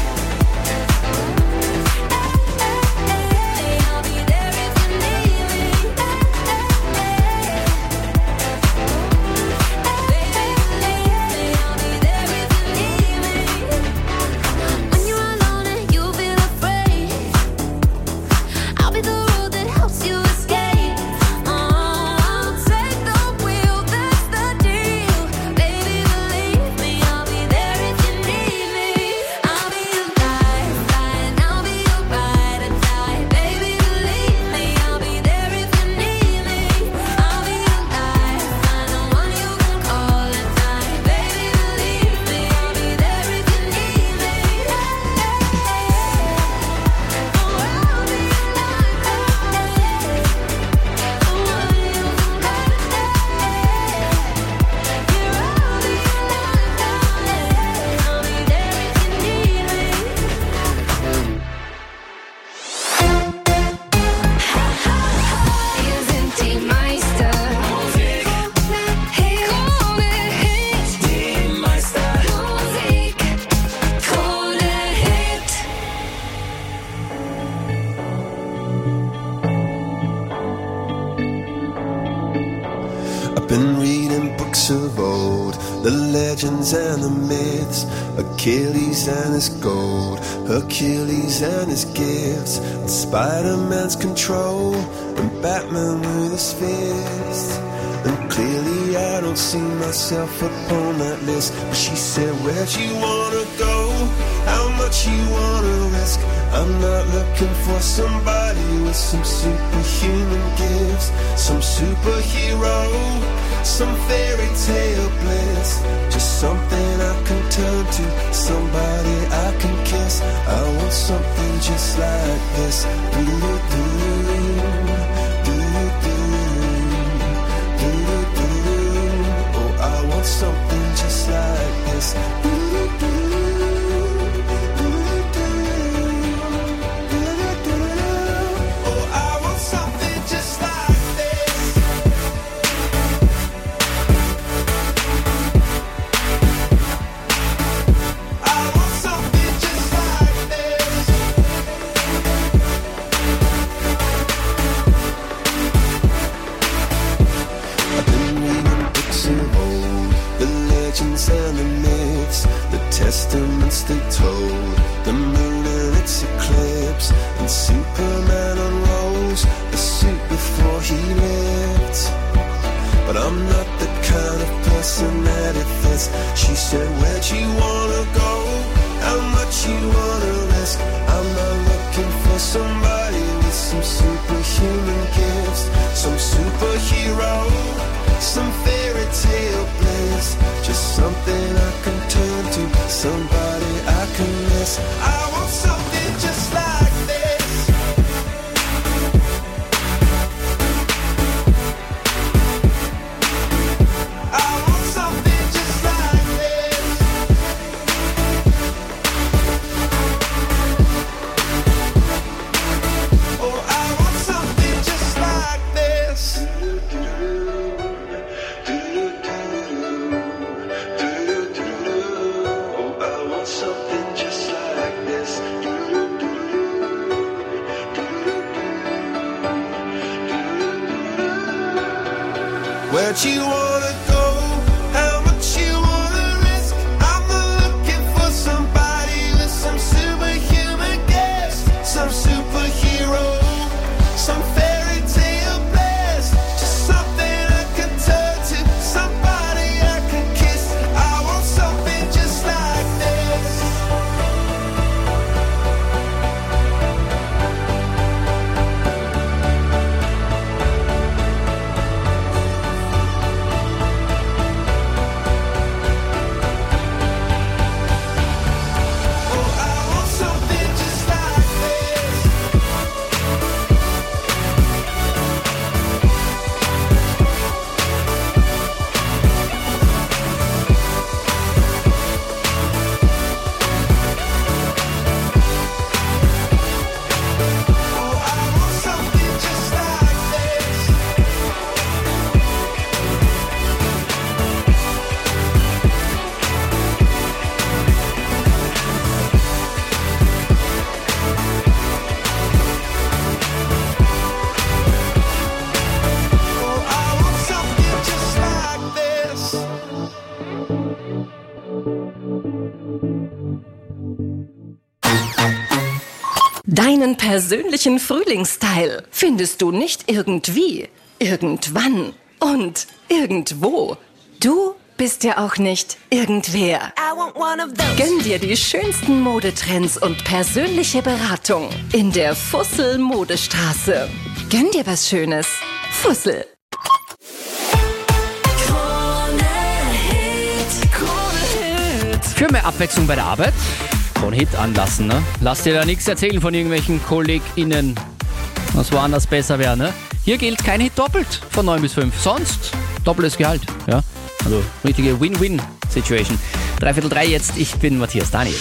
Hey, I'll be there if you need me. When you're alone and you feel afraid, I'll be the road that helps you escape. I'll take the wheel, that's the deal. Baby, believe me, I'll be there if you need me. I'll be your lifeline, I'll be your ride or die. Baby, believe me, I'll be there if you need me. I'll be your lifeline, the one you can call at night. Baby, believe me, I'll be there if you need me. Wir sind die Meister. Krone Hit. Die Meister. Musik. Krone Hit. I've been reading books of old, the legends and the myths, Achilles and his gold, Hercules and his gifts, and Spider-Man's control, and Batman with his fist. And clearly I don't see myself upon that list. But she said, where'd you wanna go? How much you wanna risk? I'm not looking for somebody with some superhuman gifts, some superhero, some fairy tale bliss. Just something I can turn to, somebody I can kiss. I want something just like this. Do-do-do, do-do-do, do-do-do. Oh, I want something just like this. Do-do-do. And the myths, the testaments they told, the moon and its eclipse, and Superman unrolls the suit before he lived. But I'm not the kind of person that it fits. She said, where'd you wanna go? How much you wanna risk? I'm not looking for somebody with some superhuman gifts, some superhero, some fairy tale bliss. Just something I can turn to, somebody I can miss. I want something just like this. I want something just like this. Where'd you wanna go? How much you wanna risk? I'm not looking for somebody with some superhuman gifts, some superhero, some fairy tale bliss, just something I can turn to, somebody I can kiss. I want something just like this. Deinen persönlichen Frühlingsstyle findest du nicht irgendwie, irgendwann und irgendwo. Du bist ja auch nicht irgendwer. Gönn dir die schönsten Modetrends und persönliche Beratung in der Fussel Modestraße. Gönn dir was Schönes. Fussel. Für mehr Abwechslung bei der Arbeit, Krone Hit anlassen, ne? Lass dir da nichts erzählen von irgendwelchen KollegInnen, was woanders besser wäre, ne? Hier gilt kein Hit doppelt von neun bis fünf, sonst doppeltes Gehalt, ja? Also richtige Win-Win-Situation. Dreiviertel drei jetzt, ich bin Matthias Daniel.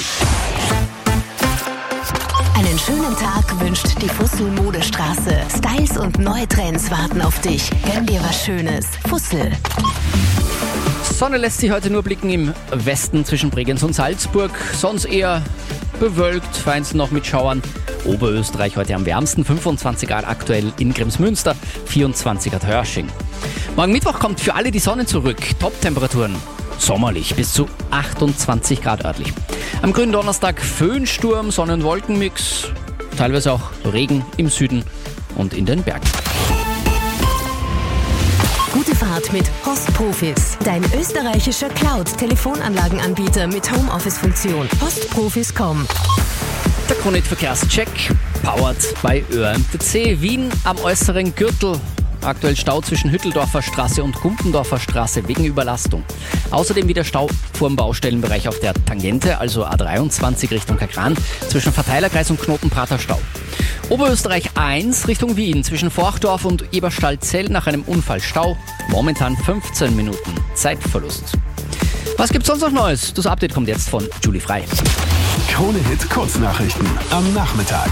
Einen schönen Tag wünscht die Fussel Modestraße. Styles und neue Trends warten auf dich. Gönn dir was Schönes. Fussel. Sonne lässt sich heute nur blicken im Westen zwischen Bregenz und Salzburg. Sonst eher bewölkt, feinst noch mit Schauern. Oberösterreich heute am wärmsten, fünfundzwanzig Grad aktuell in Grimsmünster, vierundzwanzig Grad Hörsching. Morgen Mittwoch kommt für alle die Sonne zurück. Top-Temperaturen sommerlich bis zu achtundzwanzig Grad örtlich. Am grünen Donnerstag Föhnsturm, Sonne- und Wolkenmix, teilweise auch Regen im Süden und in den Bergen. Gute Fahrt mit Postprofis, dein österreichischer Cloud-Telefonanlagenanbieter mit Homeoffice-Funktion. Postprofis punkt com. Der Krone Hit Verkehrscheck, powered bei Ö M T C. Wien am äußeren Gürtel. Aktuell Stau zwischen Hütteldorfer Straße und Gumpendorfer Straße wegen Überlastung. Außerdem wieder Stau vor dem Baustellenbereich auf der Tangente, also A dreiundzwanzig Richtung Kakran, zwischen Verteilerkreis und Knotenprater Stau. Oberösterreich eins Richtung Wien, zwischen Forchdorf und Eberstall-Zell nach einem Unfall Stau. Momentan fünfzehn Minuten Zeitverlust. Was gibt's sonst noch Neues? Das Update kommt jetzt von Julie Frei. Krone Hit Kurznachrichten am Nachmittag.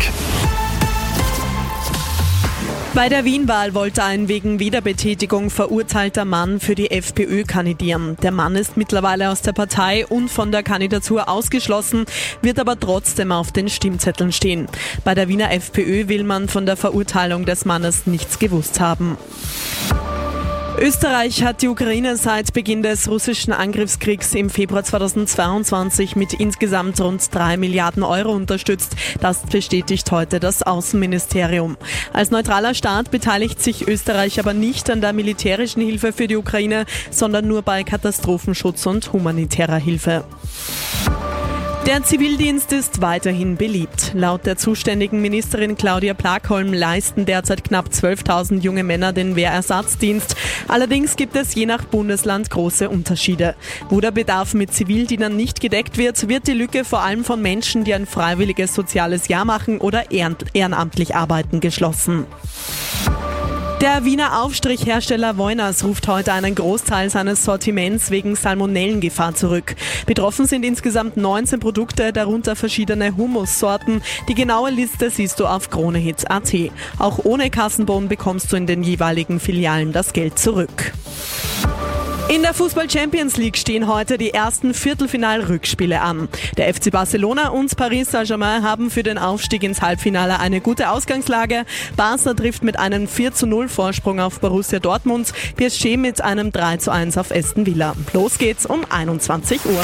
Bei der Wien-Wahl wollte ein wegen Wiederbetätigung verurteilter Mann für die FPÖ kandidieren. Der Mann ist mittlerweile aus der Partei und von der Kandidatur ausgeschlossen, wird aber trotzdem auf den Stimmzetteln stehen. Bei der Wiener FPÖ will man von der Verurteilung des Mannes nichts gewusst haben. Österreich hat die Ukraine seit Beginn des russischen Angriffskriegs im Februar zweitausendzweiundzwanzig mit insgesamt rund drei Milliarden Euro unterstützt. Das bestätigt heute das Außenministerium. Als neutraler Staat beteiligt sich Österreich aber nicht an der militärischen Hilfe für die Ukraine, sondern nur bei Katastrophenschutz und humanitärer Hilfe. Der Zivildienst ist weiterhin beliebt. Laut der zuständigen Ministerin Claudia Plagholm leisten derzeit knapp zwölftausend junge Männer den Wehrersatzdienst. Allerdings gibt es je nach Bundesland große Unterschiede. Wo der Bedarf mit Zivildienern nicht gedeckt wird, wird die Lücke vor allem von Menschen, die ein freiwilliges soziales Jahr machen oder ehrenamtlich arbeiten, geschlossen. Der Wiener Aufstrichhersteller Voiners ruft heute einen Großteil seines Sortiments wegen Salmonellengefahr zurück. Betroffen sind insgesamt neunzehn Produkte, darunter verschiedene Hummussorten. Die genaue Liste siehst du auf kronehit punkt a t. Auch ohne Kassenbon bekommst du in den jeweiligen Filialen das Geld zurück. In der Fußball-Champions League stehen heute die ersten Viertelfinal-Rückspiele an. Der F C Barcelona und Paris Saint-Germain haben für den Aufstieg ins Halbfinale eine gute Ausgangslage. Barca trifft mit einem vier zu null Vorsprung auf Borussia Dortmund, P S G mit einem drei zu eins auf Aston Villa. Los geht's um einundzwanzig Uhr.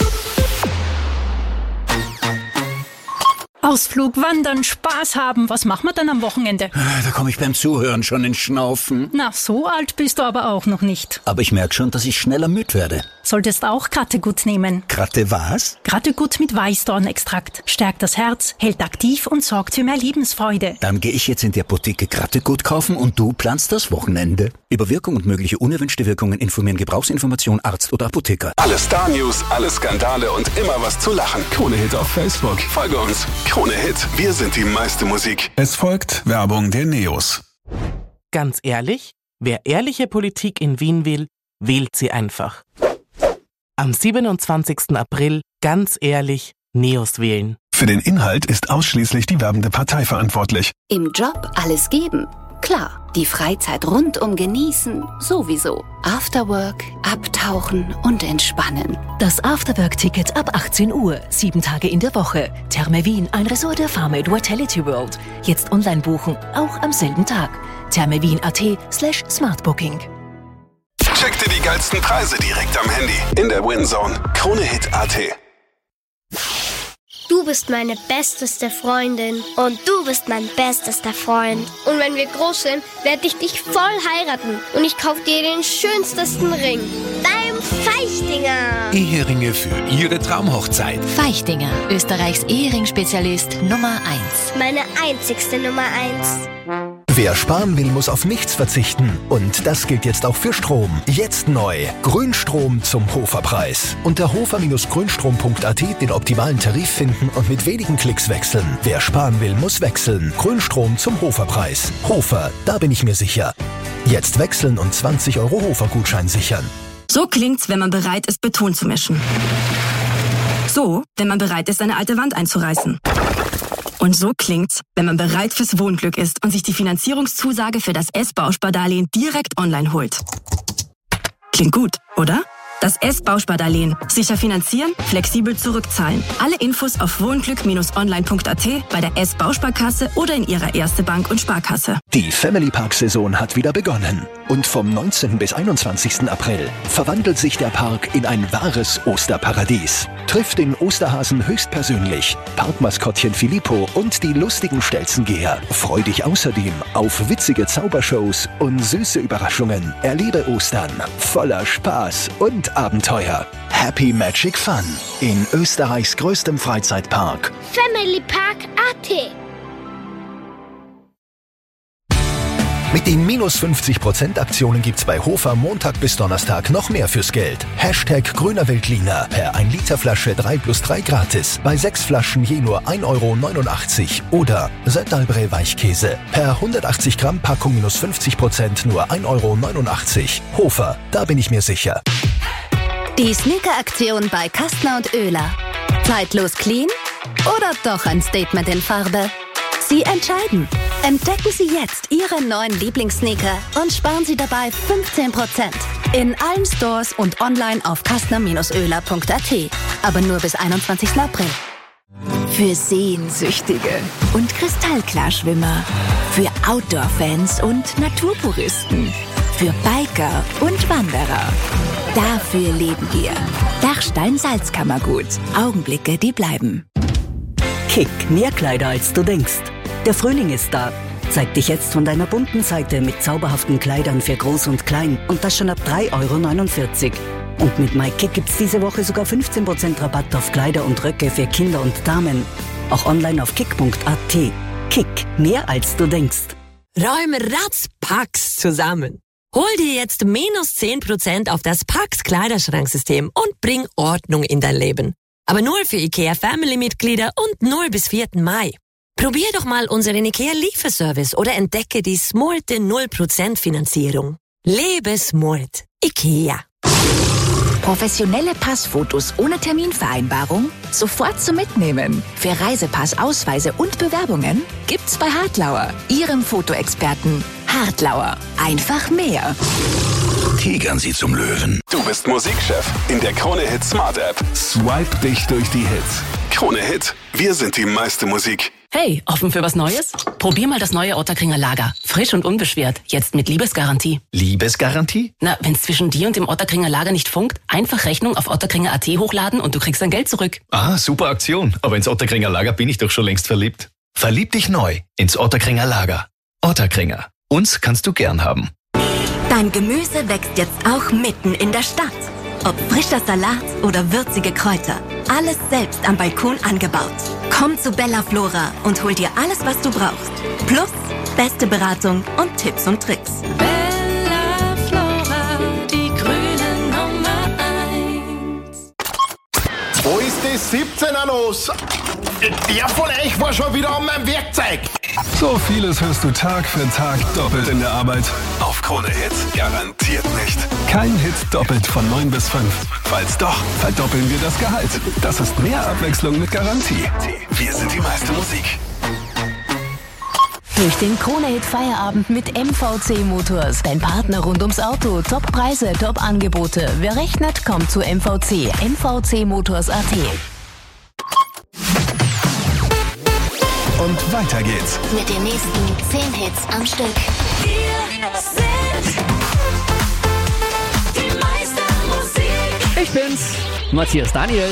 Ausflug, Wandern, Spaß haben. Was machen wir dann am Wochenende? Da komme ich beim Zuhören schon ins Schnaufen. Na, so alt bist du aber auch noch nicht. Aber ich merke schon, dass ich schneller müde werde. Solltest auch Krattegut nehmen. Kratte was? Krattegut mit Weißdornextrakt. Stärkt das Herz, hält aktiv und sorgt für mehr Lebensfreude. Dann gehe ich jetzt in die Apotheke Krattegut kaufen und du planst das Wochenende. Über Wirkung und mögliche unerwünschte Wirkungen informieren Gebrauchsinformation Arzt oder Apotheker. Alle Star-News, alle Skandale und immer was zu lachen. Krone Hit auf Facebook. Folge uns. Krone Hit. Wir sind die meiste Musik. Es folgt Werbung der Neos. Ganz ehrlich, wer ehrliche Politik in Wien will, wählt sie einfach. Am siebenundzwanzigsten April, ganz ehrlich, Neos wählen. Für den Inhalt ist ausschließlich die werbende Partei verantwortlich. Im Job alles geben? Klar. Die Freizeit rundum genießen? Sowieso. Afterwork, abtauchen und entspannen. Das Afterwork-Ticket ab achtzehn Uhr, sieben Tage in der Woche. Therme Wien, ein Resort der Farmade Vitality World. Jetzt online buchen, auch am selben Tag. thermewien.at slash smartbooking. Check dir die geilsten Preise direkt am Handy. In der WinZone. Krone Hit Punkt A T. Du bist meine besteste Freundin. Und du bist mein bestester Freund. Und wenn wir groß sind, werde ich dich voll heiraten. Und ich kaufe dir den schönsten Ring. Beim Feichtinger. Eheringe für Ihre Traumhochzeit. Feichtinger, Österreichs Ehering-Spezialist Nummer eins. Meine einzigste Nummer eins. Wer sparen will, muss auf nichts verzichten. Und das gilt jetzt auch für Strom. Jetzt neu. Grünstrom zum Hoferpreis. Unter hofer Bindestrich grünstrom Punkt A T den optimalen Tarif finden und mit wenigen Klicks wechseln. Wer sparen will, muss wechseln. Grünstrom zum Hoferpreis. Hofer, da bin ich mir sicher. Jetzt wechseln und zwanzig Euro Hofer-Gutschein sichern. So klingt's, wenn man bereit ist, Beton zu mischen. So, wenn man bereit ist, eine alte Wand einzureißen. Und so klingt's, wenn man bereit fürs Wohnglück ist und sich die Finanzierungszusage für das S-Bauspardarlehen direkt online holt. Klingt gut, oder? Das S-Bauspardarlehen. Sicher finanzieren, flexibel zurückzahlen. Alle Infos auf wohnglück Bindestrich online Punkt A T, bei der S-Bausparkasse oder in Ihrer Erste Bank und Sparkasse. Die Family Park Saison hat wieder begonnen. Und vom neunzehnten bis einundzwanzigsten April verwandelt sich der Park in ein wahres Osterparadies. Trifft den Osterhasen höchstpersönlich, Parkmaskottchen Filippo und die lustigen Stelzengeher. Freu dich außerdem auf witzige Zaubershows und süße Überraschungen. Erlebe Ostern voller Spaß und Abenteuer. Happy Magic Fun in Österreichs größtem Freizeitpark. Family Park A T. Mit den minus fünfzig Prozent Aktionen gibt's bei Hofer Montag bis Donnerstag noch mehr fürs Geld. Hashtag grüner Veltliner per ein Liter Flasche drei plus drei gratis. Bei sechs Flaschen je nur ein Euro neunundachtzig. Oder Söttalbrä Weichkäse per hundertachtzig Gramm Packung minus fünfzig Prozent nur ein Euro neunundachtzig. Hofer, da bin ich mir sicher. Die Sneaker-Aktion bei Kastner und Oehler. Zeitlos clean oder doch ein Statement in Farbe? Sie entscheiden. Entdecken Sie jetzt Ihre neuen Lieblingssneaker und sparen Sie dabei fünfzehn Prozent. In allen Stores und online auf kastner Bindestrich oehler Punkt A T. Aber nur bis einundzwanzigsten April. Für Sehnsüchtige und Kristallklarschwimmer. Für Outdoor-Fans und Naturpuristen. Für Biker und Wanderer. Dafür leben wir. Dachstein Salzkammergut. Augenblicke, die bleiben. Kick, mehr Kleider als du denkst. Der Frühling ist da. Zeig dich jetzt von deiner bunten Seite mit zauberhaften Kleidern für Groß und Klein und das schon ab drei Euro neunundvierzig. Und mit MyKick gibt's diese Woche sogar fünfzehn Prozent Rabatt auf Kleider und Röcke für Kinder und Damen. Auch online auf kick Punkt A T. Kick, mehr als du denkst. Räume ratzpacks zusammen. Hol dir jetzt minus zehn Prozent auf das Pax Kleiderschranksystem und bring Ordnung in dein Leben. Aber nur für IKEA Family-Mitglieder und nur bis vierten Mai. Probier doch mal unseren IKEA-Lieferservice oder entdecke die smolte null Prozent Finanzierung. Lebe smart. IKEA. Professionelle Passfotos ohne Terminvereinbarung sofort zum Mitnehmen. Für Reisepass, Ausweise und Bewerbungen gibt's bei Hartlauer, Ihrem Fotoexperten. Hartlauer. Einfach mehr. Tigern sie zum Löwen. Du bist Musikchef in der Krone-Hit Smart App. Swipe dich durch die Hits. Krone-Hit, wir sind die meiste Musik. Hey, offen für was Neues? Probier mal das neue Ottakringer Lager. Frisch und unbeschwert. Jetzt mit Liebesgarantie. Liebesgarantie? Na, wenn's zwischen dir und dem Ottakringer Lager nicht funkt, einfach Rechnung auf ottakringer punkt at hochladen und du kriegst dein Geld zurück. Ah, super Aktion. Aber ins Ottakringer Lager bin ich doch schon längst verliebt. Verlieb dich neu ins Ottakringer Lager. Ottakringer. Uns kannst du gern haben. Dein Gemüse wächst jetzt auch mitten in der Stadt. Ob frischer Salat oder würzige Kräuter. Alles selbst am Balkon angebaut. Komm zu Bella Flora und hol dir alles, was du brauchst. Plus beste Beratung und Tipps und Tricks. Bella Flora, die grüne Nummer eins. Wo ist die siebzehner los? Der von euch war schon wieder an meinem Werkzeug. So vieles hörst du Tag für Tag doppelt in der Arbeit. Auf Krone-Hit garantiert nicht. Kein Hit doppelt von neun bis fünf. Falls doch, verdoppeln wir das Gehalt. Das ist mehr Abwechslung mit Garantie. Wir sind die meiste Musik. Durch den Krone-Hit Feierabend mit M V C Motors. Dein Partner rund ums Auto. Top-Preise, Top-Angebote. Wer rechnet, kommt zu M V C. M V C Motors punkt at. Und weiter geht's. Mit den nächsten zehn Hits am Stück. Wir sind die meiste Musik. Ich bin's, Matthias Daniel.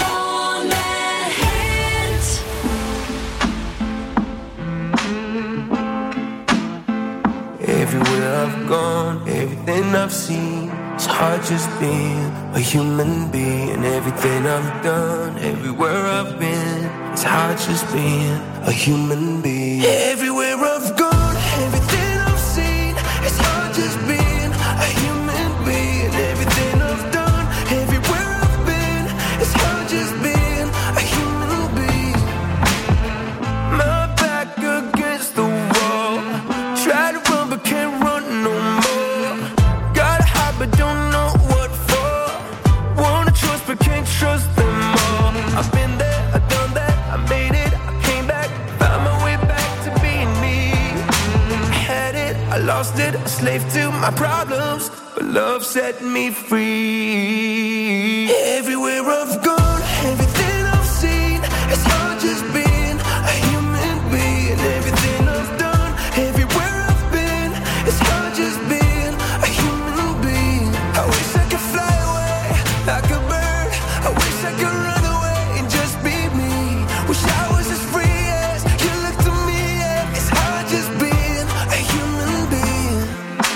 Everywhere I've gone, everything I've seen, it's hard just being a human being. Everything I've done, everywhere I've been, it's hard just being a human being. Everywhere I've gone, everything I've seen, it's hard just being a human being. Everything I've done, everywhere I've been, it's hard just being a human being. My back against the wall, try to run but can't run no more. Gotta hide but don't know what for. Wanna trust but can't trust them all. I've been there, I've done that, I made it, I came back, found my way back to being me. I had it, I lost it, a slave to my problems, but love set me free. Everywhere I've gone, everything I've seen, it's hard just being a human being. Everything I've done, everywhere I've been, it's hard just being a human being. I wish I could fly away like a bird. I wish I could run away and just be me. Wish I was as free as you look to me. Yeah, it's hard just being a human being.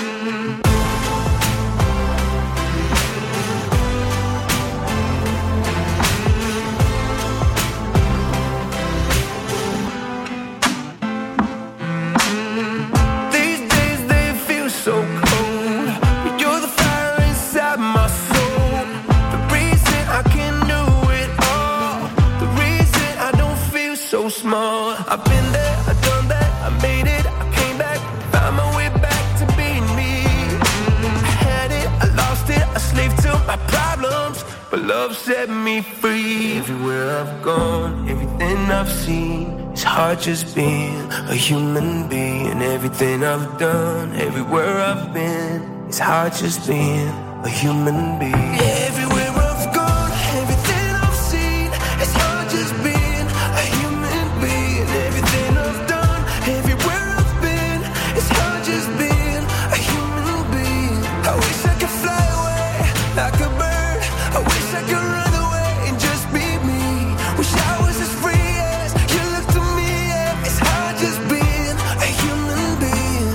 These days they feel so cold, but you're the fire inside my soul. The reason I can do it all, the reason I don't feel so small. I've been there, I've done that, I made it, I came back, found my way back to being me. I had it, I lost it, a slave to my problems, but love set me free. Everywhere I've gone, everything I've seen, it's hard just being a human being. Everything I've done, everywhere I've been, it's hard just being a human being. Everywhere I've gone, everything I've seen, it's hard just being a human being. Everything I've done, everywhere I've been, it's hard just being a human being. I wish I could fly away like a bird. I wish I could run away and just be me. Wish I was as free as you look to me. Yeah, it's hard just being a human being.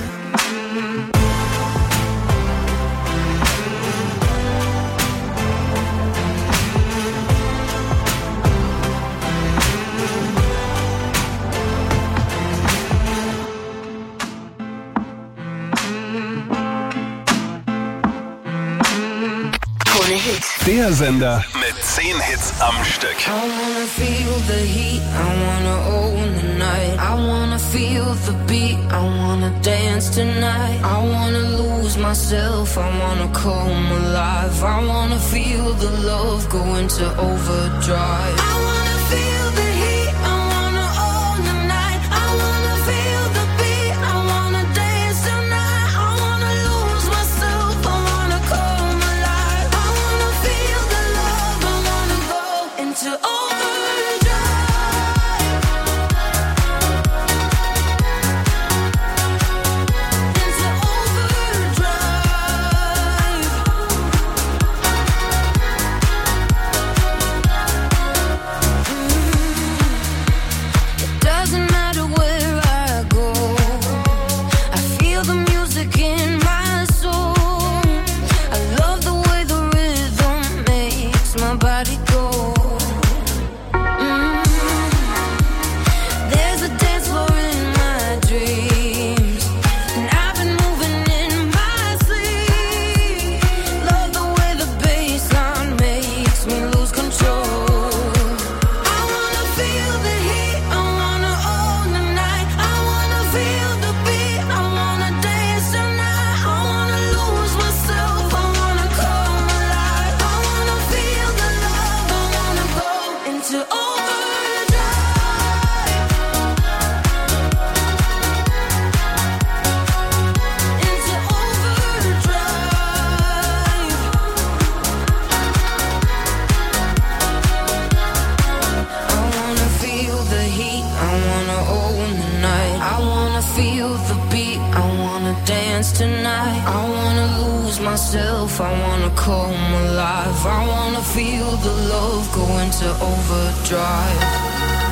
Krone Hit. Der Sender mit zehn Hits am Stück. I wanna feel the heat, I wanna own the night. I wanna feel the beat, I wanna dance tonight. I wanna lose myself, I wanna come alive. I wanna feel the love go into overdrive. I wanna feel the heat, I wanna own the night. I wanna feel the beat, I wanna dance tonight. I wanna lose myself, I wanna feel the beat, I wanna dance tonight. I wanna lose myself, I wanna come alive. I wanna feel the love go into overdrive.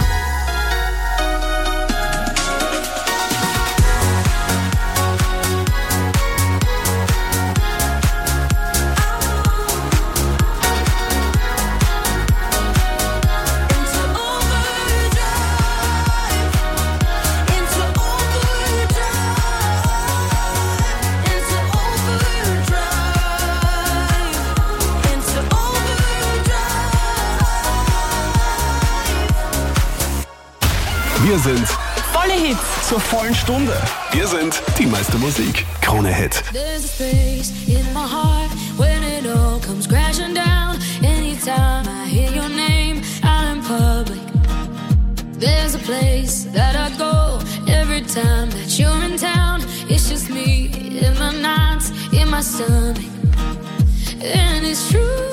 Wir sind volle Hits zur vollen Stunde. Wir sind die meiste Musik. Krone Hit. There's a space in my heart when it all comes crashing down. Anytime I hear your name out in public. There's a place that I go every time that you're in town. It's just me in the nights, in my stomach. And it's true.